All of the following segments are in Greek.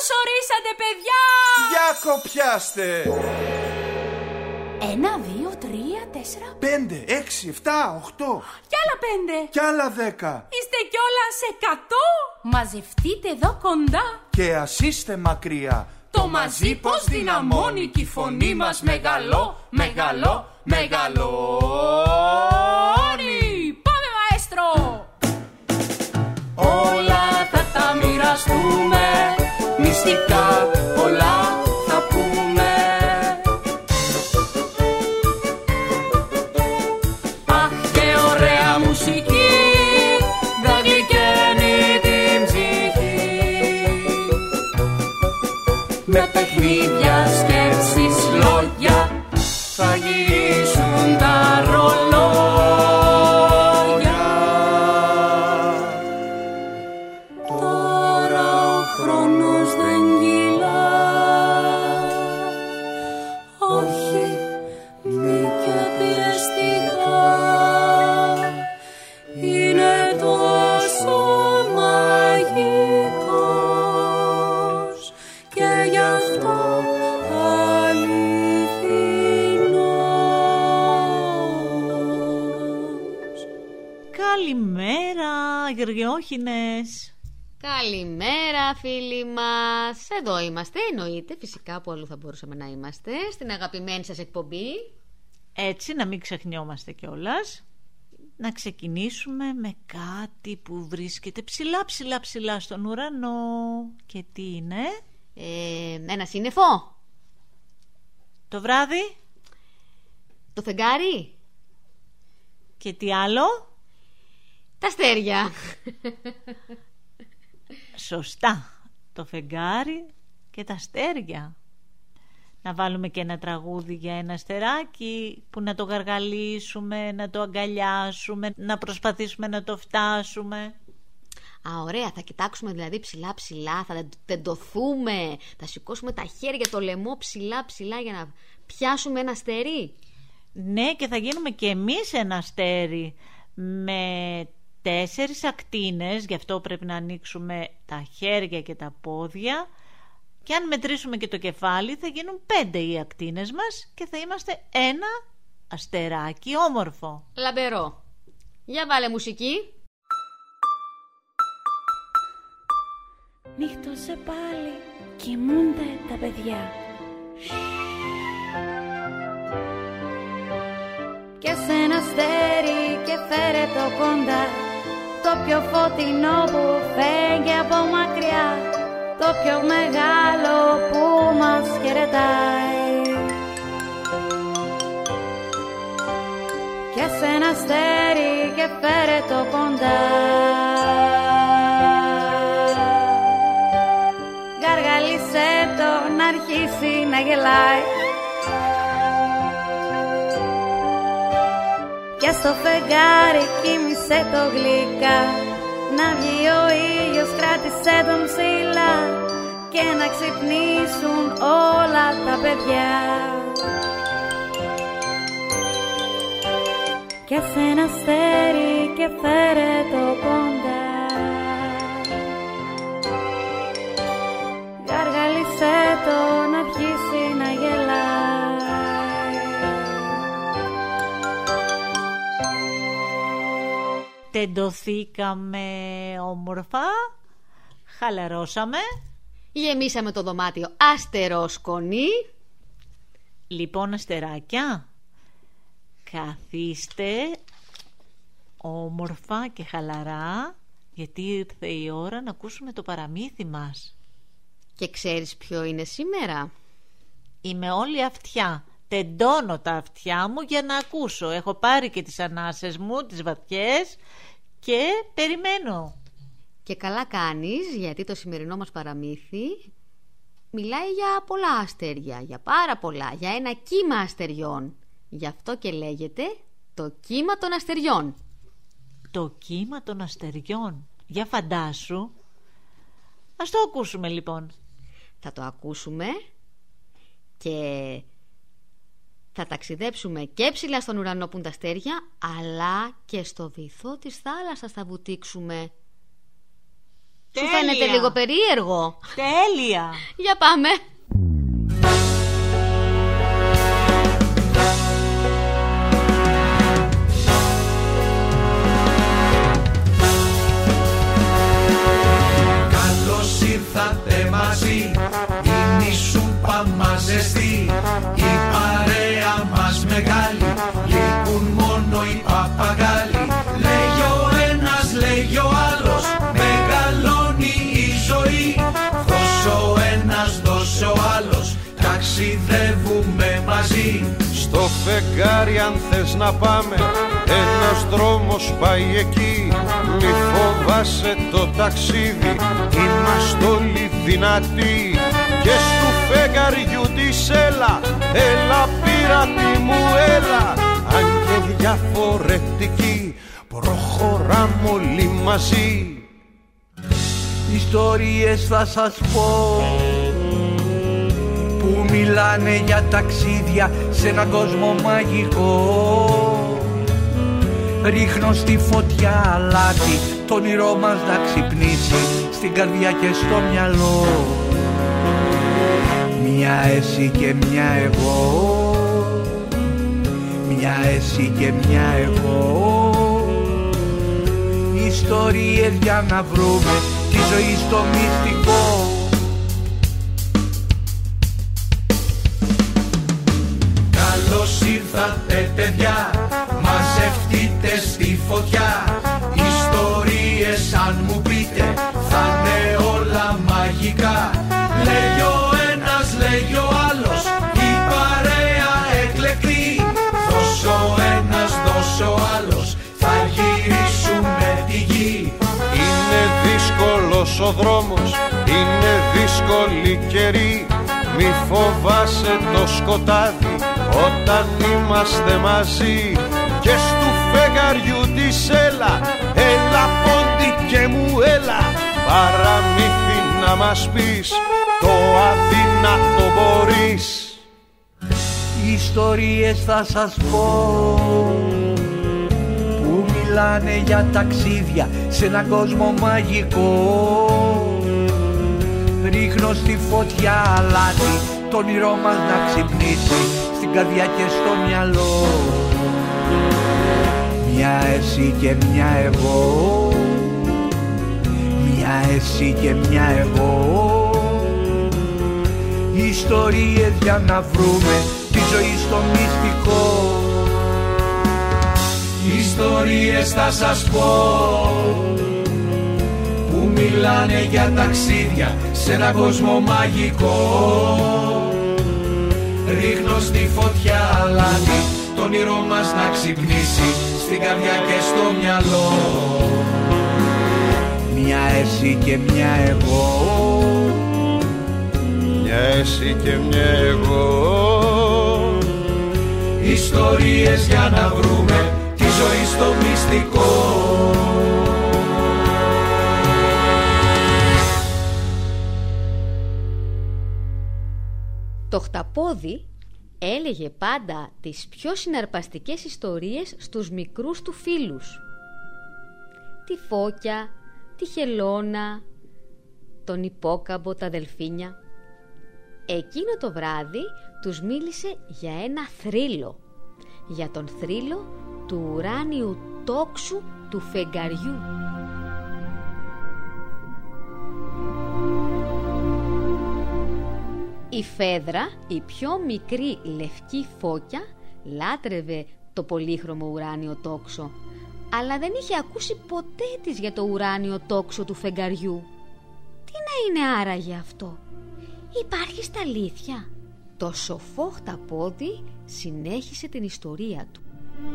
Καλώς ορίσατε, παιδιά! Για κοπιάστε! 1, 2, 3, 4, 5, 6, 7, 8. Κι άλλα 5. Κι άλλα 10. Είστε κιόλας 100. Μαζευτείτε εδώ κοντά. Και ας είστε μακριά. Το μαζί πως δυναμώνει κι η φωνή μας μεγαλώνει. Πάμε, μαέστρο! Όλα θα τα μοιραστούμε, μυστικά πολλά θα πούμε. Αχ, και ωραία μουσική, θα γλυκαίνει την ψυχή. Με παιχνίδια, σκέψεις, λόγια, θα γυρίσουν τα ρολόγια. Τώρα ο χρόνος δεν κυλά, όχι μη και πιεστικά. Είναι τόσο μαγικός και γι' αυτό αληθινός. Καλημέρα, Γεωργιόχινες. Καλημέρα, φίλοι μας. Εδώ είμαστε, εννοείται. Φυσικά που αλλού θα μπορούσαμε να είμαστε. Στην αγαπημένη σας εκπομπή. Έτσι, να μην ξεχνιόμαστε κιόλας. Να ξεκινήσουμε με κάτι που βρίσκεται ψηλά στον ουρανό. Και τι είναι? Ένα σύννεφο. Το βράδυ. Το φεγγάρι. Και τι άλλο? Τα αστέρια. Σωστά. Το φεγγάρι και τα αστέρια. Να βάλουμε και ένα τραγούδι για ένα αστεράκι που να το γαργαλίσουμε, να το αγκαλιάσουμε, να προσπαθήσουμε να το φτάσουμε. Α, ωραία, θα κοιτάξουμε δηλαδή ψηλά, θα τεντωθούμε, θα σηκώσουμε τα χέρια, το λαιμό ψηλά για να πιάσουμε ένα αστέρι. Ναι, και θα γίνουμε και εμείς ένα αστέρι με 4 ακτίνες, γι' αυτό πρέπει να ανοίξουμε τα χέρια και τα πόδια. Και αν μετρήσουμε και το κεφάλι θα γίνουν 5 οι ακτίνες μας και θα είμαστε ένα αστεράκι όμορφο. Λαμπερό. Για βάλε μουσική. Νύχτωσε πάλι, κοιμούνται τα παιδιά. Και σε ένα αστέρι και φέρε το κοντά, το πιο φωτεινό που φέγγει από μακριά, το πιο μεγάλο που μας χαιρετάει. Και σε ένα αστέρι και φέρε το κοντά, γαργαλίσέ το να αρχίσει να γελάει. Και στο φεγγάρι κοίμησε το γλυκά, να βγει ο ήλιος κράτησε τον ψηλά και να ξυπνήσουν όλα τα παιδιά. Και σε ένα αστέρι και φέρε το κοντά, γαργαλίσέ το να αρχίσει να γελάει. Τεντωθήκαμε όμορφα, χαλαρώσαμε, γεμίσαμε το δωμάτιο αστερόσκονη. Λοιπόν, αστεράκια, καθίστε όμορφα και χαλαρά, γιατί ήρθε η ώρα να ακούσουμε το παραμύθι μας. Και ξέρεις ποιο είναι σήμερα? Είμαι όλη αυτιά. Τεντώνω τα αυτιά μου για να ακούσω. Έχω πάρει και τις ανάσες μου, τις βαθιές, και περιμένω. Και καλά κάνεις, γιατί το σημερινό μας παραμύθι μιλάει για πολλά αστέρια, για πάρα πολλά, για ένα κύμα αστεριών. Γι' αυτό και λέγεται το κύμα των αστεριών. Το κύμα των αστεριών. Για φαντάσου. Ας το ακούσουμε λοιπόν. Θα το ακούσουμε και θα ταξιδέψουμε και ψηλά στον ουρανό που είναι τα αστέρια, αλλά και στο βυθό της θάλασσας θα βουτήξουμε. Τέλεια. Σου φαίνεται λίγο περίεργο? Τέλεια. Για πάμε. Καλώς ήρθατε μαζί, είναι η σούπα μας ζεστή, η παρέα μας μεγάλη, λείπουν μόνο οι παπαγάλοι. Λέγει ο ένας, λέγει ο άλλος, μεγαλώνει η ζωή. Δώσε ο ένας, δώσε ο άλλος, ταξιδεύουμε μαζί. Στο φεγγάρι αν θες να πάμε, ένας δρόμος πάει εκεί. Μη φοβάσαι το ταξίδι, είμαστε όλοι δυνατοί. Και στου φεγγαριού της έλα, έλα πειρατή μου έλα. Αν και διαφορετικοί, προχωράμε όλοι μαζί. Ιστορίες θα σας πω που μιλάνε για ταξίδια σε έναν κόσμο μαγικό. Ρίχνω στη φωτιά αλάτι, το όνειρό μας να ξυπνήσει στην καρδιά και στο μυαλό. Μια εσύ και μια εγώ, μια εσύ και μια εγώ. Ιστορίες για να βρούμε τη ζωή στο μυστικό. Καλώς ήρθατε παιδιά, μαζευτείτε στη φωτιά. Ιστορίες αν μου πείτε θα είναι όλα μαγικά. Λέγει ο ένας, λέγει ο άλλος, η παρέα εκλεκτή. Δώσε ο ένας, δώσε ο άλλος, θα γυρίσουμε τη γη. Είναι δύσκολος ο δρόμος, είναι δύσκολη καιρή. Μη φοβάσαι το σκοτάδι όταν είμαστε μαζί. Και στου φεγγαριού της έλα, έλα πόντι και μου έλα. Παραμύθι να μας πεις, το αδύνατο μπορείς. Ιστορίες θα σας πω που μιλάνε για ταξίδια σε έναν κόσμο μαγικό. Ρίχνω στη φωτιά αλάτι, το όνειρό μας να ξυπνήσει στην καρδιά και στο μυαλό. Μια εσύ και μια εγώ, μια εσύ και μια εγώ. Ιστορίες για να βρούμε τη ζωή στο μυστικό. Ιστορίες θα σας πω που μιλάνε για ταξίδια σε έναν κόσμο μαγικό. Ρίχνω στη φωτιά αλάτι, το όνειρό μας να ξυπνήσει στην καρδιά και στο μυαλό. Μια εσύ και μια εγώ, μια εσύ και μια εγώ. Ιστορίες για να βρούμε τη ζωή στο μυστικό. Το χταπόδι έλεγε πάντα τις πιο συναρπαστικές ιστορίες στους μικρούς του φίλους. Τη Φώκια, τη Χελώνα, τον Υπόκαμπο, τα Δελφίνια. Εκείνο το βράδυ τους μίλησε για ένα θρύλο, για τον θρύλο του ουράνιου τόξου του φεγγαριού. Η Φέδρα, η πιο μικρή λευκή φώκια, λάτρευε το πολύχρωμο ουράνιο τόξο, αλλά δεν είχε ακούσει ποτέ της για το ουράνιο τόξο του φεγγαριού. Τι να είναι άραγε αυτό? Υπάρχει στα αλήθεια? Το σοφό χταπόδι συνέχισε την ιστορία του.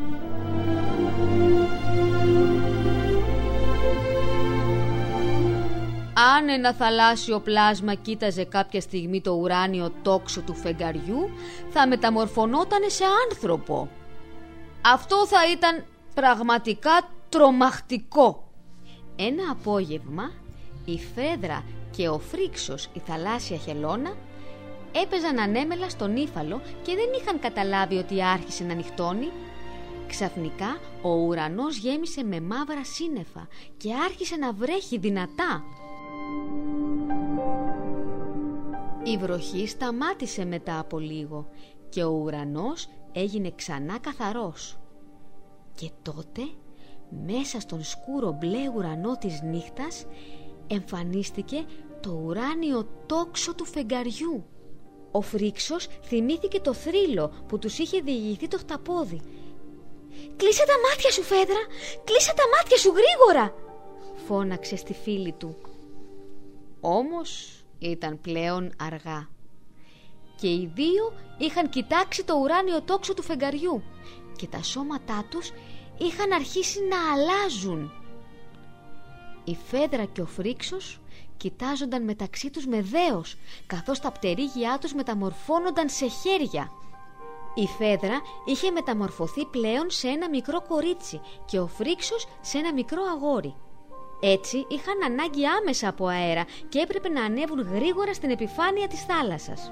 Αν ένα θαλάσσιο πλάσμα κοίταζε κάποια στιγμή το ουράνιο τόξο του φεγγαριού, θα μεταμορφωνόταν σε άνθρωπο. Αυτό θα ήταν πραγματικά τρομακτικό. Ένα απόγευμα η Φέδρα και ο Φρίξος, η θαλάσσια Χελώνα, έπαιζαν ανέμελα στον ύφαλο και δεν είχαν καταλάβει ότι άρχισε να νυχτώνει. Ξαφνικά ο ουρανός γέμισε με μαύρα σύννεφα και άρχισε να βρέχει δυνατά. Η βροχή σταμάτησε μετά από λίγο και ο ουρανός έγινε ξανά καθαρός. Και τότε, μέσα στον σκούρο μπλε ουρανό της νύχτας, εμφανίστηκε το ουράνιο τόξο του φεγγαριού. Ο Φρίξος θυμήθηκε το θρύλο που τους είχε διηγηθεί το χταπόδι. «Κλείσε τα μάτια σου, Φέδρα! Κλείσε τα μάτια σου γρήγορα!» φώναξε στη φίλη του. Όμως ήταν πλέον αργά και οι δύο είχαν κοιτάξει το ουράνιο τόξο του φεγγαριού και τα σώματά τους είχαν αρχίσει να αλλάζουν. Η Φέδρα και ο Φρίξος κοιτάζονταν μεταξύ τους με δέος, καθώς τα πτερίγια τους μεταμορφώνονταν σε χέρια. Η Φέδρα είχε μεταμορφωθεί πλέον σε ένα μικρό κορίτσι και ο Φρίξος σε ένα μικρό αγόρι. Έτσι είχαν ανάγκη άμεσα από αέρα και έπρεπε να ανέβουν γρήγορα στην επιφάνεια της θάλασσας.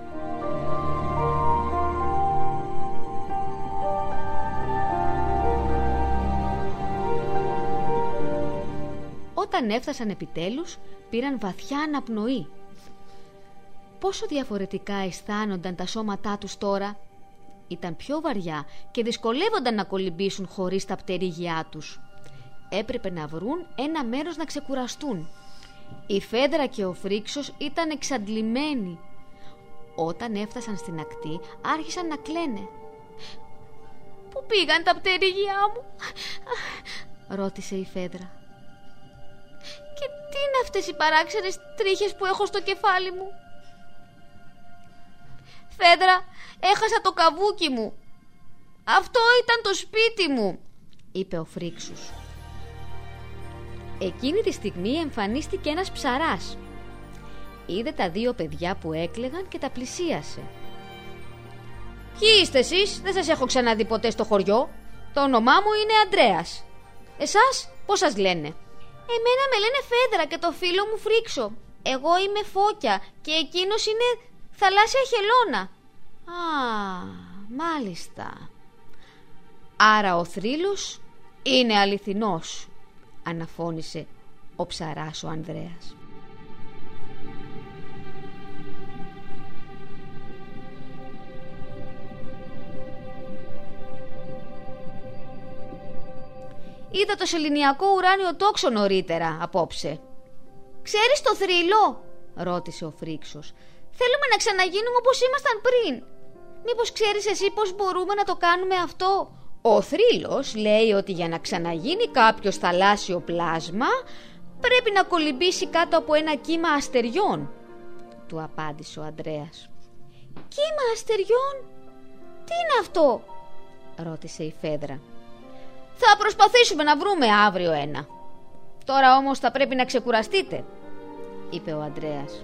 Όταν έφτασαν επιτέλους, πήραν βαθιά αναπνοή. Πόσο διαφορετικά αισθάνονταν τα σώματά τους τώρα. Ήταν πιο βαριά και δυσκολεύονταν να κολυμπήσουν χωρίς τα πτερίγια τους. Έπρεπε να βρουν ένα μέρος να ξεκουραστούν. Η Φέδρα και ο Φρίξος ήταν εξαντλημένοι. Όταν έφτασαν στην ακτή, άρχισαν να κλαίνε. «Πού πήγαν τα πτερίγια μου?» ρώτησε η Φέδρα. «Και τι είναι αυτές οι παράξενες τρίχες που έχω στο κεφάλι μου?» «Φέδρα, έχασα το καβούκι μου. Αυτό ήταν το σπίτι μου», είπε ο Φρίξος. Εκείνη τη στιγμή εμφανίστηκε ένας ψαράς. Είδε τα δύο παιδιά που έκλαιγαν και τα πλησίασε. «Ποιοι είστε εσείς? Δεν σας έχω ξαναδεί ποτέ στο χωριό. Το όνομά μου είναι Ανδρέας. Εσάς πώς σας λένε?» «Εμένα με λένε Φέδρα και το φίλο μου Φρίξο. Εγώ είμαι Φώκια και εκείνος είναι θαλάσσια χελώνα». «Α, μάλιστα. Άρα ο θρύλος είναι αληθινός», αναφώνησε ο ψαράς ο Ανδρέας. «Είδα το σεληνιακό ουράνιο τόξο νωρίτερα απόψε». «Ξέρεις το θρύλο?» ρώτησε ο Φρίξος. «Θέλουμε να ξαναγίνουμε όπως ήμασταν πριν. Μήπως ξέρεις εσύ πώς μπορούμε να το κάνουμε αυτό?» «Ο θρύλος λέει ότι για να ξαναγίνει κάποιος θαλάσσιο πλάσμα πρέπει να κολυμπήσει κάτω από ένα κύμα αστεριών», του απάντησε ο Ανδρέας. «Κύμα αστεριών? Τι είναι αυτό?» ρώτησε η Φέδρα. «Θα προσπαθήσουμε να βρούμε αύριο ένα. Τώρα όμως θα πρέπει να ξεκουραστείτε», είπε ο Ανδρέας.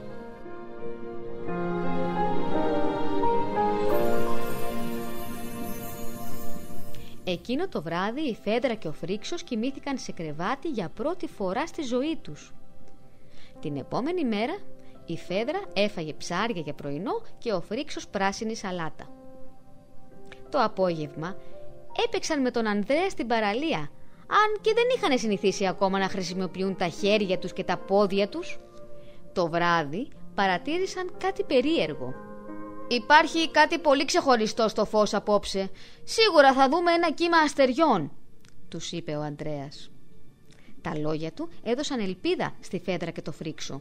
Εκείνο το βράδυ η Φέδρα και ο Φρίξος κοιμήθηκαν σε κρεβάτι για πρώτη φορά στη ζωή τους. Την επόμενη μέρα η Φέδρα έφαγε ψάρια για πρωινό και ο Φρίξος πράσινη σαλάτα. Το απόγευμα έπαιξαν με τον Ανδρέα στην παραλία, αν και δεν είχαν συνηθίσει ακόμα να χρησιμοποιούν τα χέρια τους και τα πόδια τους. Το βράδυ παρατήρησαν κάτι περίεργο. «Υπάρχει κάτι πολύ ξεχωριστό στο φως απόψε. Σίγουρα θα δούμε ένα κύμα αστεριών», τους είπε ο Ανδρέας. Τα λόγια του έδωσαν ελπίδα στη Φέδρα και το Φρίξο.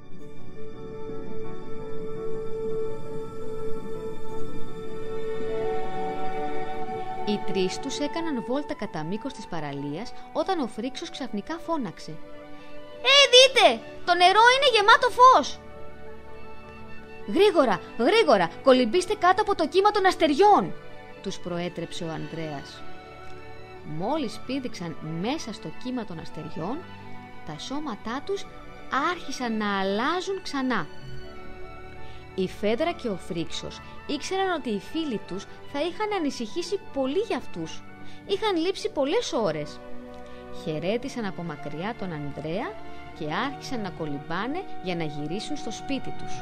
Οι τρεις τους έκαναν βόλτα κατά μήκος της παραλίας όταν ο Φρίξος ξαφνικά φώναξε. Δείτε! Το νερό είναι γεμάτο φως!» «Γρήγορα, γρήγορα, κολυμπήστε κάτω από το κύμα των αστεριών», τους προέτρεψε ο Ανδρέας. Μόλις πήδηξαν μέσα στο κύμα των αστεριών, τα σώματά τους άρχισαν να αλλάζουν ξανά. Η Φέδρα και ο Φρίξος ήξεραν ότι οι φίλοι τους θα είχαν ανησυχήσει πολύ για αυτούς. Είχαν λείψει πολλές ώρες. Χαιρέτησαν από μακριά τον Ανδρέα και άρχισαν να κολυμπάνε για να γυρίσουν στο σπίτι τους.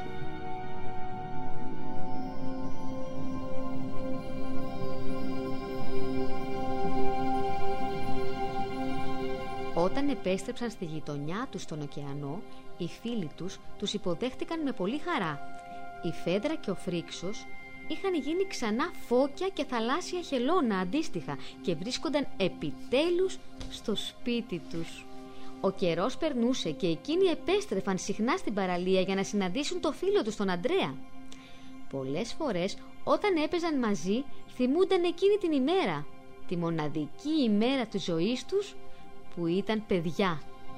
Όταν επέστρεψαν στη γειτονιά τους στον ωκεανό, οι φίλοι τους υποδέχτηκαν με πολύ χαρά. Η Φέδρα και ο Φρίξος είχαν γίνει ξανά φώκια και θαλάσσια χελώνα αντίστοιχα και βρίσκονταν επιτέλους στο σπίτι τους. Ο καιρός περνούσε και εκείνοι επέστρεφαν συχνά στην παραλία για να συναντήσουν το φίλο τους τον Αντρέα. Πολλές φορές όταν έπαιζαν μαζί θυμούνταν εκείνη την ημέρα, τη μοναδική ημέρα της ζωής τους που ήταν παιδιά.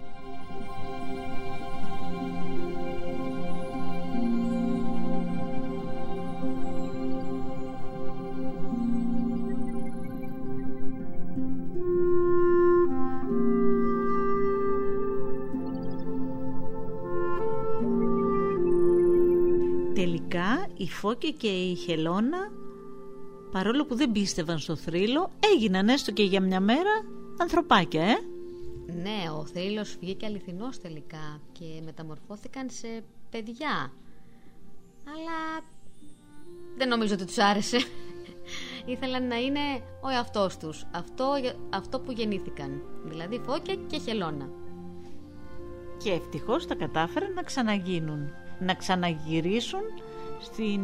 Τελικά η Φώκια και η Χελώνα, παρόλο που δεν πίστευαν στο θρύλο, έγιναν έστω και για μια μέρα ανθρωπάκια, Ναι, ο θρύλος βγήκε αληθινός τελικά και μεταμορφώθηκαν σε παιδιά. Αλλά δεν νομίζω ότι τους άρεσε. Ήθελαν να είναι ο εαυτός τους, αυτό που γεννήθηκαν, δηλαδή Φώκια και Χελώνα. Και ευτυχώς τα κατάφεραν να ξαναγίνουν, να ξαναγυρίσουν στην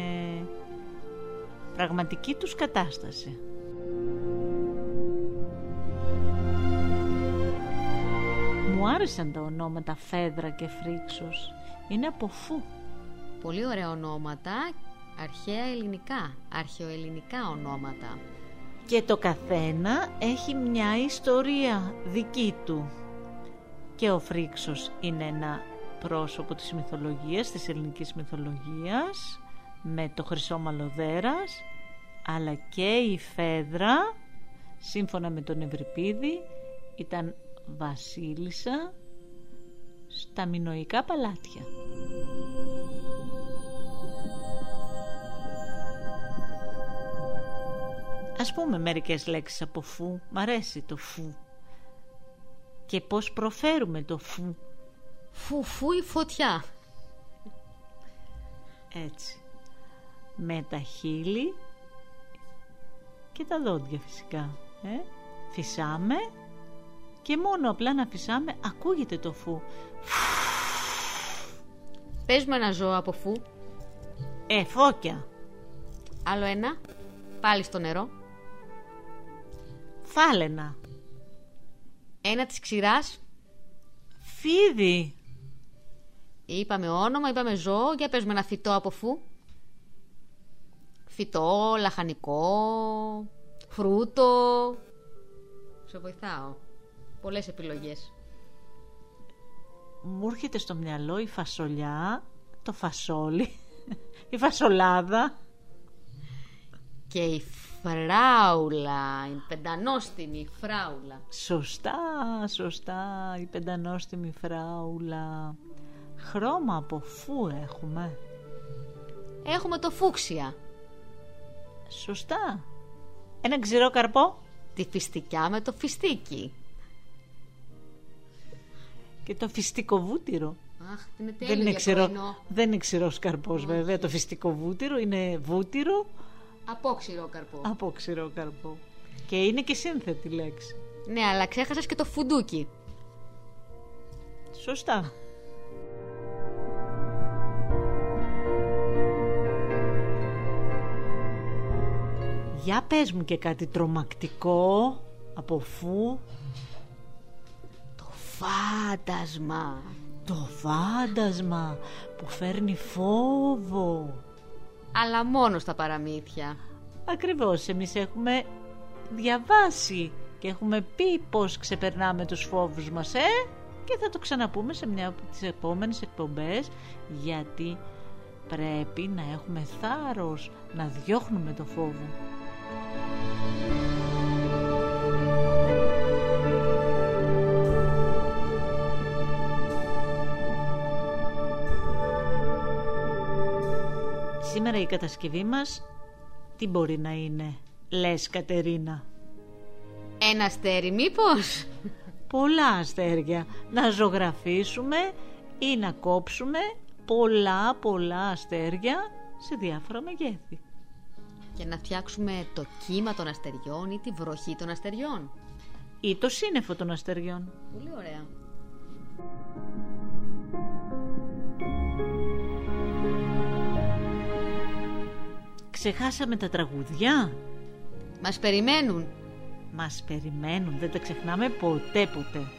πραγματική τους κατάσταση. Μου άρεσαν τα ονόματα Φέδρα και Φρίξος. Είναι από φου. Πολύ ωραία ονόματα, αρχαία ελληνικά, αρχαιοελληνικά ονόματα. Και το καθένα έχει μια ιστορία δική του. Και ο Φρίξος είναι ένα πρόσωπο της μυθολογίας, της ελληνικής μυθολογίας, με το χρυσό μαλλοδέρας, αλλά και η Φέδρα, σύμφωνα με τον Ευρυπίδη, ήταν βασίλισσα στα μινωικά παλάτια. Ας πούμε μερικές λέξεις από φου. Μ' αρέσει το φου. Και πώς προφέρουμε το φου. Φου η φωτιά. Έτσι. Με τα χείλη και τα δόντια φυσικά. Φυσάμε και μόνο απλά να φυσάμε ακούγεται το φου. Πες μου ένα ζώο από φου. Φώκια. Άλλο ένα. Πάλι στο νερό. Φάλαινα. Ένα της ξηράς. Φίδι. Είπαμε όνομα, είπαμε ζώο. Για πες μου ένα φυτό από φου. Φυτό, λαχανικό, φρούτο. Σε βοηθάω. Πολλές επιλογές. Μου έρχεται στο μυαλό η φασολιά, το φασόλι, η φασολάδα. Και η φράουλα, η πεντανόστιμη φράουλα. Σωστά, η πεντανόστιμη φράουλα. Χρώμα από φου έχουμε. Έχουμε το φούξια. Σωστά. Ένα ξηρό καρπό. Τη φιστικιά με το φιστίκι. Και το φιστικοβούτυρο. Αχ, είναι τέλειο για πρωινό. Δεν είναι ξηρός καρπός βέβαια. Το φιστικοβούτυρο είναι βούτυρο από ξηρό καρπό. Και είναι και σύνθετη λέξη. Ναι, αλλά ξέχασες και το φουντούκι. Σωστά. Για πες μου και κάτι τρομακτικό από φου. Το φάντασμα. Το φάντασμα που φέρνει φόβο. Αλλά μόνο στα παραμύθια. Ακριβώς, εμείς έχουμε διαβάσει και έχουμε πει πώς ξεπερνάμε τους φόβους μας, και θα το ξαναπούμε σε μια από τις επόμενες εκπομπές, γιατί πρέπει να έχουμε θάρρος να διώχνουμε το φόβο. Σήμερα η κατασκευή μας τι μπορεί να είναι, λες Κατερίνα? Ένα αστέρι μήπως? Πολλά αστέρια. Να ζωγραφίσουμε ή να κόψουμε πολλά αστέρια σε διάφορα μεγέθη. Και να φτιάξουμε το κύμα των αστεριών ή τη βροχή των αστεριών. ή το σύννεφο των αστεριών. Πολύ ωραία. Ξεχάσαμε τα τραγουδιά. Μας περιμένουν. Μας περιμένουν, δεν τα ξεχνάμε ποτέ.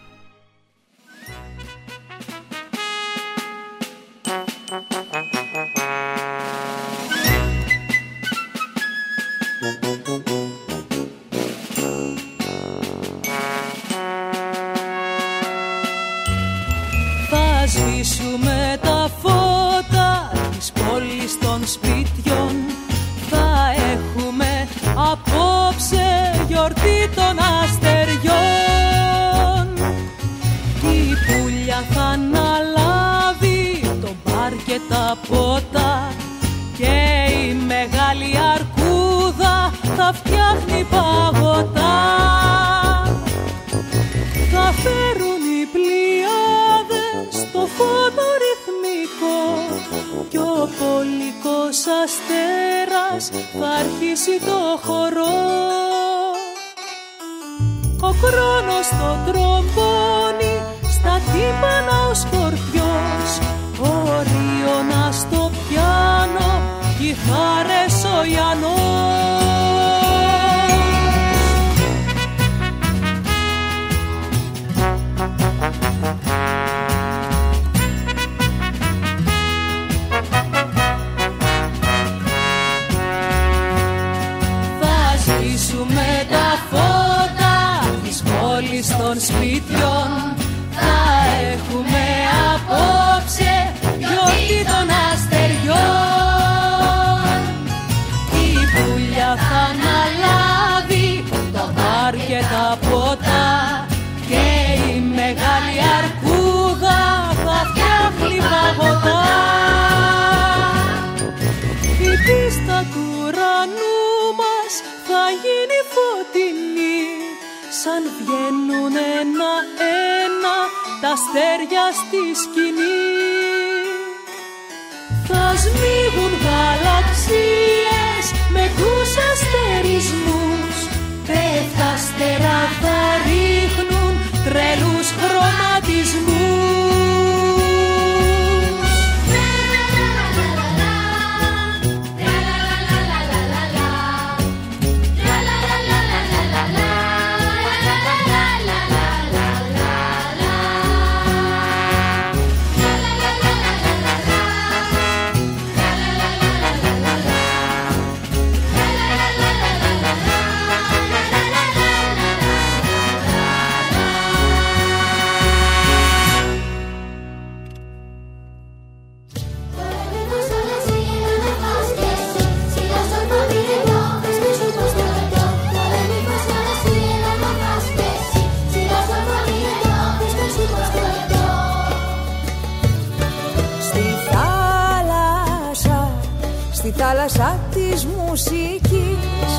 Θα σβήσουμε τα φώτα της πόλης των σπιτιών. Θα έχουμε απόψε γιορτή των αστεριών. Η πουλιά θα αναλάβει το μπαρ και τα ποτά και η μεγάλη αρκούδα θα φτιάχνει παγωτά. Θα φέρουν οι πλοιάδες το φώτο ρυθμικό κι ο πολικός αστέρας θα αρχίσει το χορό. Ο χρόνος το τρομπώνει στα τύμπανα ο σκορπιός, ο Ρίωνας στο πιάνο, κιθάρες ο Ιαννός. Με τα φώτα της πόλης των σπιτιών θα έχουμε απόψε γιορτή των αστεριών. Η πουλιά θα αναλάβει το μπαρ και τα ποτά και η μεγάλη αρκούδα θα φτιάχνει παγωτά. Η πίστα του ουρανού μας θα γίνει φωτεινή, σαν βγαίνουν ένα-ένα τα αστέρια στη σκηνή. Θα σμίγουν γαλαξίες με τους αστερισμούς, πέφτα αστερά θα ρίχνουν τρελούς χρωματισμούς. Θάλασσα της μουσικής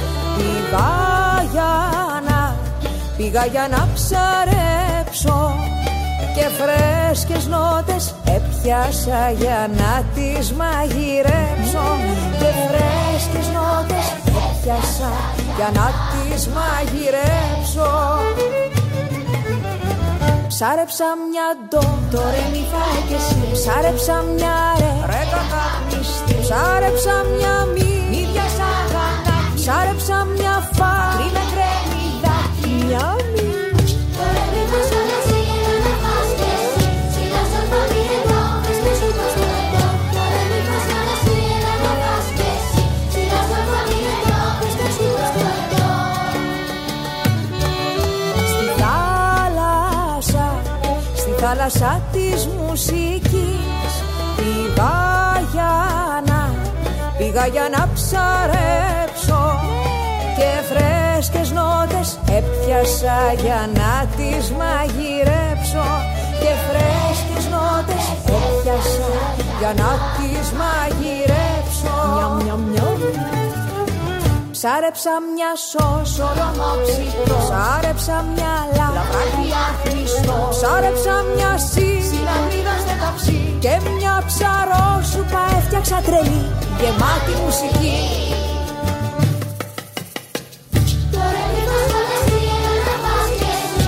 πήγα για να ψαρέψω και φρέσκες νότες έπιασα για να τις μαγειρέψω και φρέσκες νότες έπιασα για να τις μαγειρέψω. Ψάρεψα μια ντο, το ρε μη φάει και εσύ. Ψάρεψα μια ρε καταπνιστή. Ψάρεψα μια μη διασάγανα. Ψάρεψα μια φα, κρύβε κρέμιδάκι. Μια μη. Το ρε μη φας όλα σίγουρα να φας και εσύ. Σίγουρα στο φαμί εδώ, μες με σου το σπέτο. Το ρε μη φας όλα σίγουρα να φας και εσύ. Σίγουρα στο φαμί εδώ, μες με σου το σπέτο. Θάλασσα της μουσικής πήγα για να ψαρέψω και φρέσκες νότες έπιασα για να τις μαγειρέψω και φρέσκες νότες έπιασα για να τις μαγειρέψω. Ψάρεψα μια σώσο ρομόψητο, ψάρεψα μια λαβράκια Χριστό, ψάρεψα μια συναμίδα στο ταψί και μια ψαρόσουπα έφτιαξα τρελή, γεμάτη μουσική. Τώρα μη φας όλα σίγουρα να φας και εσύ,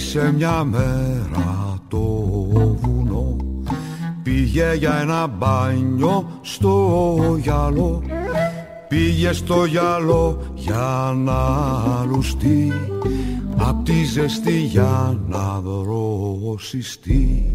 Γύρισε μια μέρα το βουνό, πήγε για ένα μπάνιο στο γυαλό. Πήγε στο γυαλό για να λουστεί, απ' τη ζεστή για να δροσιστεί.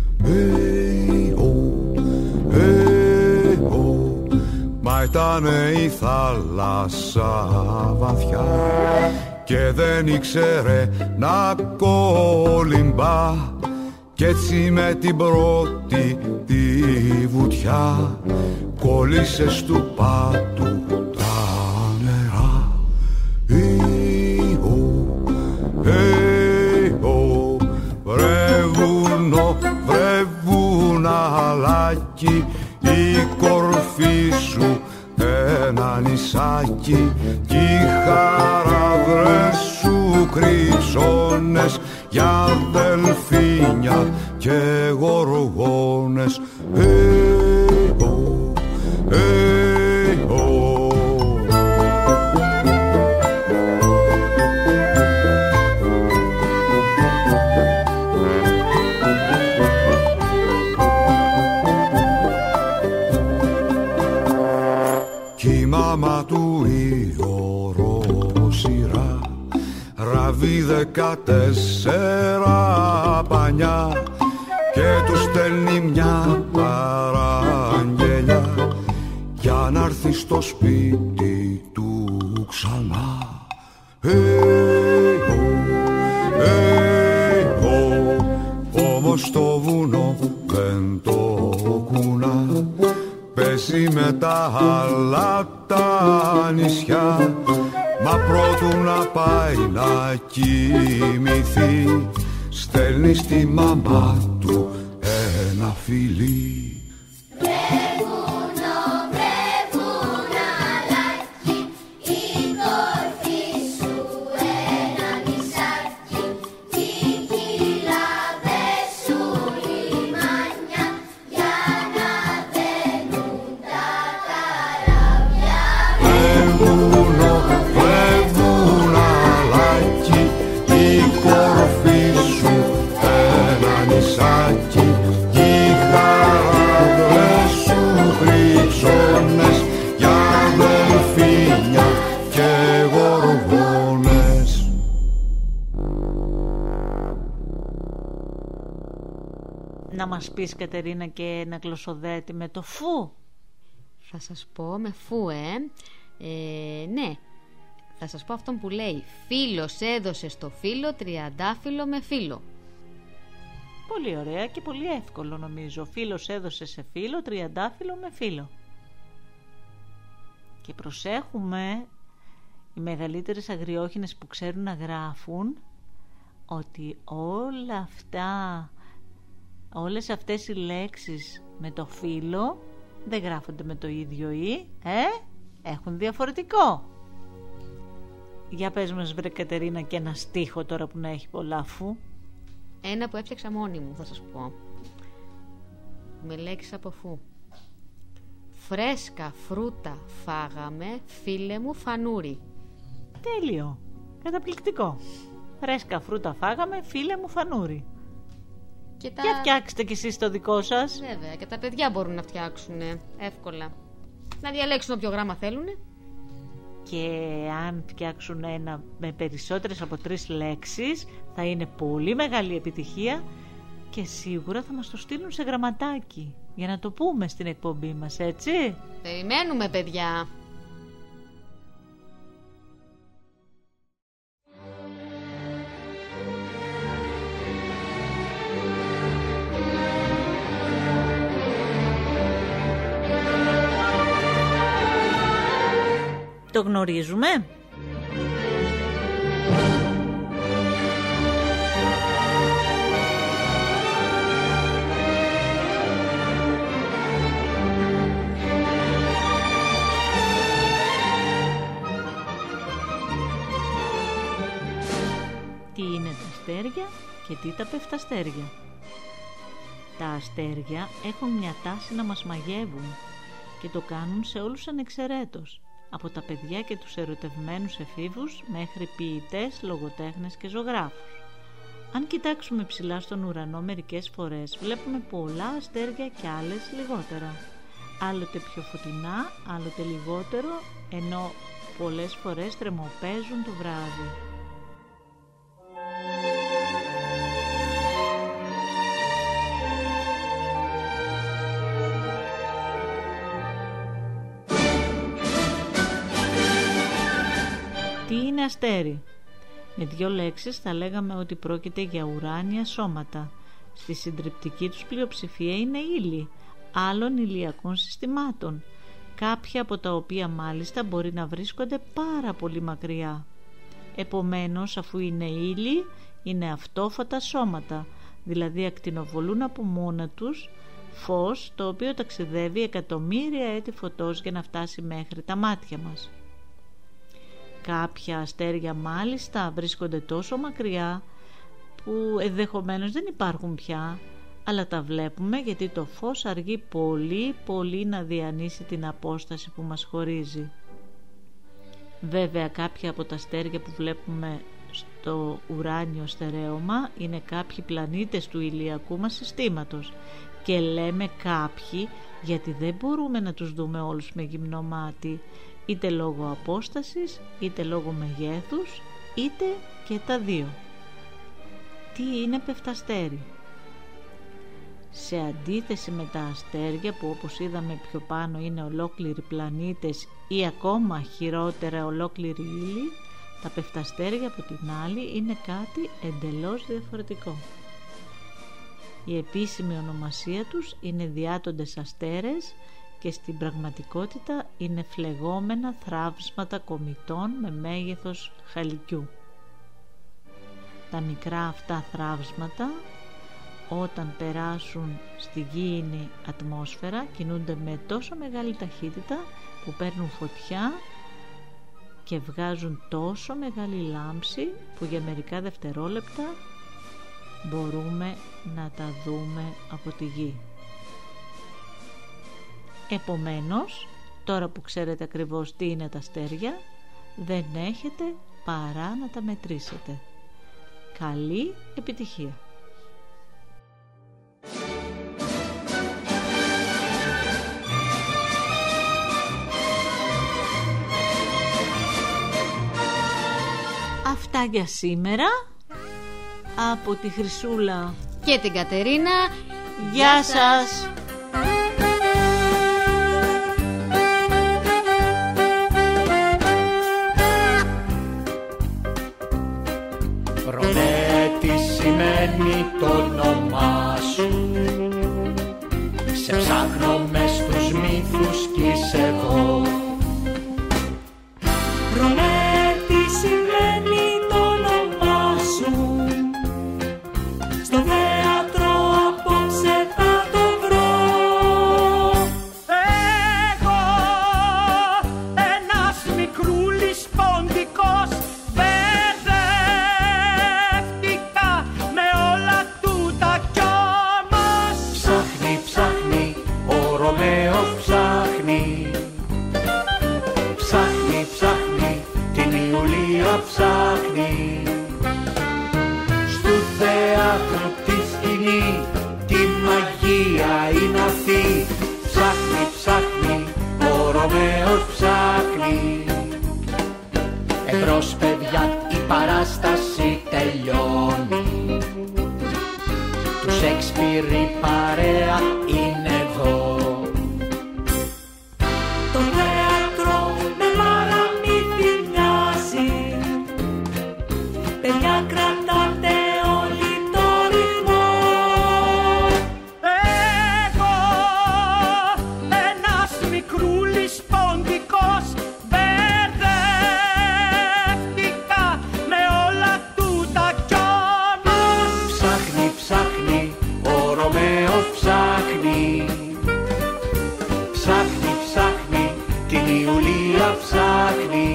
Μα ήτανε η θάλασσα βαθιά και δεν ήξερε να κολυμπά, κι έτσι με την πρώτη τη βουτιά κόλλησε στου πάτου τα νερά. Βρε βουνό, βρε βουναλάκι, η κορφή σου ένα νησάκι, κι οι χαράδρες σου κρυψώνες για δελφίνια και γοργόνες. Κι η μάμα του η ορόσειρα ραβεί 14 πανιά και του στέλνει μια παραγγελιά για να έρθει στο σπίτι του ξανά. Όμως το βουνό δεν το κουνά, πέσει με τα άλλα τα νησιά, μα πρώτου να πάει να κοιμηθεί στέλνει στη μαμά του ένα φιλί. Να μας πεις, Κατερίνα, και ένα γλωσσοδέτη με το φου. Θα σας πω με φου, ναι. Θα σας πω αυτόν που λέει φίλος έδωσε στο φίλο τριαντάφυλλο με φύλλο. Πολύ ωραία και πολύ εύκολο νομίζω. Φίλος έδωσε σε φίλο τριαντάφυλλο με φύλλο. Και προσέχουμε οι μεγαλύτερες αγριόχινες που ξέρουν να γράφουν ότι όλα αυτά, όλες αυτές οι λέξεις με το φύλλο δεν γράφονται με το ίδιο «η», έχουν διαφορετικό. Για πες μας, βρε Κατερίνα, και ένα στίχο τώρα που να έχει πολλά φου. Ένα που έφτιαξα μόνη μου θα σας πω, με λέξεις από φου. Φρέσκα φρούτα φάγαμε, φίλε μου φανούρι. Τέλειο, καταπληκτικό. Φρέσκα φρούτα φάγαμε, φίλε μου φανούρι. Και φτιάξτε κι εσείς το δικό σας. Βέβαια, και τα παιδιά μπορούν να φτιάξουν εύκολα. Να διαλέξουν όποιο γράμμα θέλουν. Και αν φτιάξουν ένα με περισσότερες από 3 λέξεις, θα είναι πολύ μεγάλη επιτυχία και σίγουρα θα μας το στείλουν σε γραμματάκι για να το πούμε στην εκπομπή μας, έτσι. Περιμένουμε, παιδιά. Το γνωρίζουμε. Τι είναι τα αστέρια και τι τα πεφταστέρια. Τα αστέρια έχουν μια τάση να μας μαγεύουν και το κάνουν σε όλους ανεξαιρέτως, από τα παιδιά και τους ερωτευμένους εφήβους μέχρι ποιητές, λογοτέχνες και ζωγράφους. Αν κοιτάξουμε ψηλά στον ουρανό μερικές φορές βλέπουμε πολλά αστέρια και άλλες λιγότερα. Άλλοτε πιο φωτεινά, άλλοτε λιγότερο, ενώ πολλές φορές τρεμοπαίζουν το βράδυ. Τι είναι αστέρι? Με δύο λέξεις θα λέγαμε ότι πρόκειται για ουράνια σώματα. Στη συντριπτική τους πλειοψηφία είναι ύλη άλλων ηλιακών συστημάτων, κάποια από τα οποία μάλιστα μπορεί να βρίσκονται πάρα πολύ μακριά. Επομένως, αφού είναι ύλη, είναι αυτόφωτα σώματα, δηλαδή ακτινοβολούν από μόνα τους φως το οποίο ταξιδεύει εκατομμύρια έτη φωτός για να φτάσει μέχρι τα μάτια μας. Κάποια αστέρια μάλιστα βρίσκονται τόσο μακριά που ενδεχομένως δεν υπάρχουν πια, αλλά τα βλέπουμε γιατί το φως αργεί πολύ πολύ να διανύσει την απόσταση που μας χωρίζει. Βέβαια, κάποια από τα αστέρια που βλέπουμε στο ουράνιο στερέωμα είναι κάποιοι πλανήτες του ηλιακού μας συστήματος, και λέμε κάποιοι γιατί δεν μπορούμε να τους δούμε όλους με γυμνό μάτι, είτε λόγω απόστασης, είτε λόγω μεγέθους, είτε και τα δύο. Τι είναι πεφταστέρι? Σε αντίθεση με τα αστέρια που, όπως είδαμε πιο πάνω, είναι ολόκληροι πλανήτες ή ακόμα χειρότερα ολόκληρη ύλη, τα πεφταστέρια από την άλλη είναι κάτι εντελώς διαφορετικό. Η επίσημη ονομασία τους είναι διάτοντες αστέρες και στην πραγματικότητα είναι φλεγόμενα θραύσματα κομητών με μέγεθος χαλικιού. Τα μικρά αυτά θραύσματα, όταν περάσουν στη γήινη ατμόσφαιρα, κινούνται με τόσο μεγάλη ταχύτητα που παίρνουν φωτιά και βγάζουν τόσο μεγάλη λάμψη που για μερικά δευτερόλεπτα μπορούμε να τα δούμε από τη γη. Επομένως, τώρα που ξέρετε ακριβώς τι είναι τα αστέρια, δεν έχετε παρά να τα μετρήσετε. Καλή επιτυχία! Αυτά για σήμερα από τη Χρυσούλα και την Κατερίνα. Γεια σας! Ρωμέ, τι σημαίνει το όνομά σου? Σε ψάχνω μες στους μύθους κι είσαι εδώ. Ρωμέ, τι σημαίνει το όνομά σου? Στο θέατρο απόψε θα το βρω. Εγώ, ένας μικρούλης ποντικός, μπερδεύτηκα με όλα τούτα κι όμως ψάχνει, ψάχνει, ο Ρωμαίος ψάχνει. Ψάχνει, ψάχνει, την Ιουλία ψάχνει. Στου θέατρου τη σκηνή, τη μαγεία είναι αυτή. Ψάχνει, ψάχνει, ο Ρωμαίος ψάχνει. Εμπρός παιδιά, η παράσταση τελειώνει. Του Σέξπιρ η παρέα είναι εδώ. Το θέατρο με παραμύθι μοιάζει. Παιδιά, κρατάτε όλοι το ρυθμό. Εγώ, ένας μικρούλης ποντικός, μπερδεύτηκα με όλα τούτα κι όμως ψάχνει, ψάχνει, ο Ρωμαίος ψάχνει. Ψάχνει, ψάχνει, την Ιουλία ψάχνει.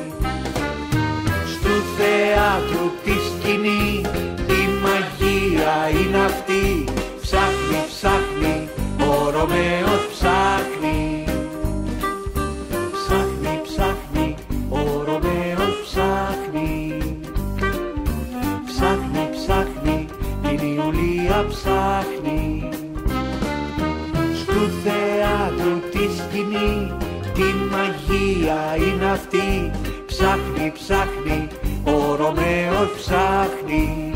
Στου θέατρου τη σκηνή, η μαγεία είναι αυτή. Ψάχνει, ψάχνει, ο Ρωμαίος ψάχνει. Ψάχνει, ψάχνει, ο Ρωμαίος ψάχνει. Ψάχνει, ψάχνει, την Ιουλία ψάχνει. Στου θεάτρου τη σκηνή, τη μαγεία είναι αυτή. Ψάχνει, ψάχνει, ο Ρωμαίος ψάχνει.